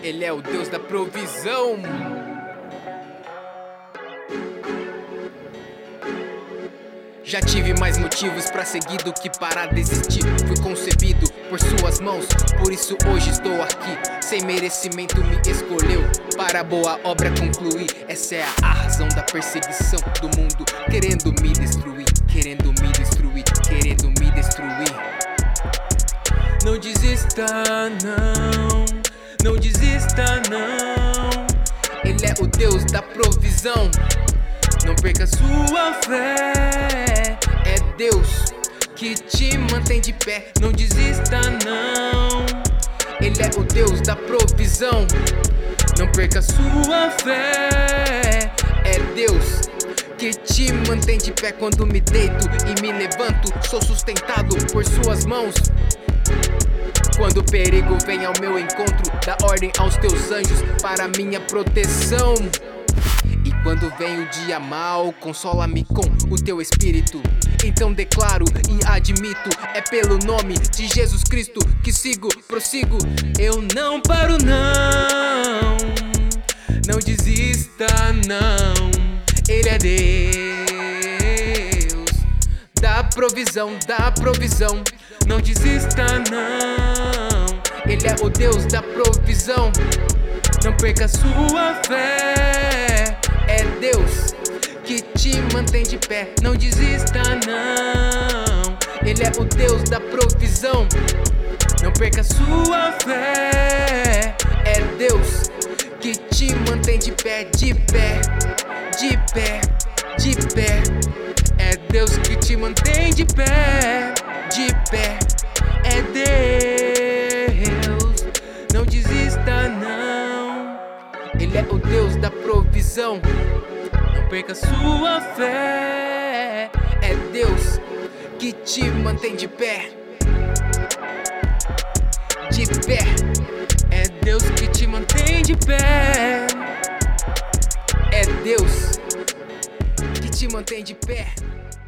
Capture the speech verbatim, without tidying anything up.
Ele é o Deus da provisão. Já tive mais motivos pra seguir do que para desistir. Fui concebido por suas mãos, por isso hoje estou aqui. Sem merecimento me escolheu para a boa obra concluir. Essa é a razão da perseguição do mundo, querendo me destruir, querendo me destruir, querendo me destruir. Não desista não, não desista não. Ele é o Deus da provisão. Não perca sua fé, é Deus que te mantém de pé. Não desista não, Ele é o Deus da provisão. Não perca sua fé, é Deus que te mantém de pé. Quando me deito e me levanto, sou sustentado por suas mãos. Quando o perigo vem ao meu encontro, dá ordem aos teus anjos para minha proteção. E quando vem o dia mau, consola-me com o teu espírito. Então declaro e admito, é pelo nome de Jesus Cristo que sigo, prossigo. Eu não paro não, não desista não. Ele é Deus da provisão, da provisão. Não desista não, Ele é o Deus da provisão. Não perca sua fé, é Deus que te mantém de pé. Não desista não, Ele é o Deus da provisão. Não perca sua fé, é Deus que te mantém de pé, de pé, de pé, de pé. É Deus que te mantém de pé, de pé, é Deus. Não desista não, Ele é o Deus da provisão. Não perca sua fé, é Deus que te mantém de pé, de pé. É Deus que te mantém de pé, é Deus que te mantém de pé.